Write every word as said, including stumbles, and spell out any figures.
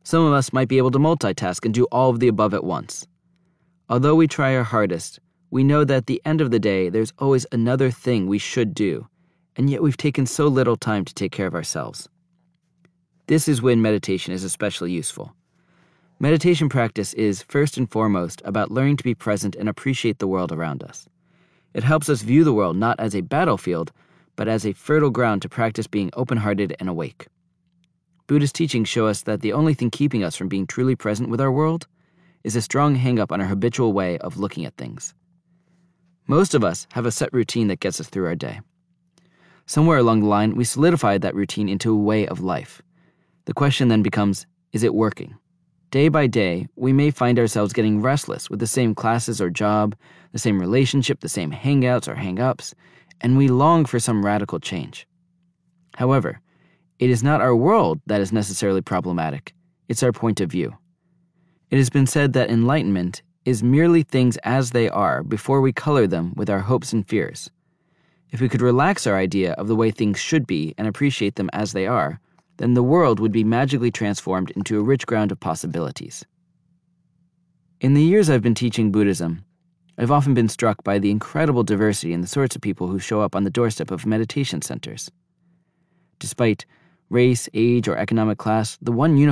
Some of us might be able to multitask and do all of the above at once. Although we try our hardest, we know that at the end of the day, there's always another thing we should do, and yet we've taken so little time to take care of ourselves. This is when meditation is especially useful. Meditation practice is, first and foremost, about learning to be present and appreciate the world around us. It helps us view the world not as a battlefield, but as a fertile ground to practice being open-hearted and awake. Buddhist teachings show us that the only thing keeping us from being truly present with our world is a strong hang-up on our habitual way of looking at things. Most of us have a set routine that gets us through our day. Somewhere along the line, we solidified that routine into a way of life. The question then becomes, is it working? Day by day, we may find ourselves getting restless with the same classes or job, the same relationship, the same hangouts or hang-ups, and we long for some radical change. However, it is not our world that is necessarily problematic, it's our point of view. It has been said that enlightenment is merely things as they are before we color them with our hopes and fears. If we could relax our idea of the way things should be and appreciate them as they are, then the world would be magically transformed into a rich ground of possibilities. In the years I've been teaching Buddhism, I've often been struck by the incredible diversity in the sorts of people who show up on the doorstep of meditation centers. Despite race, age, or economic class, the one unifying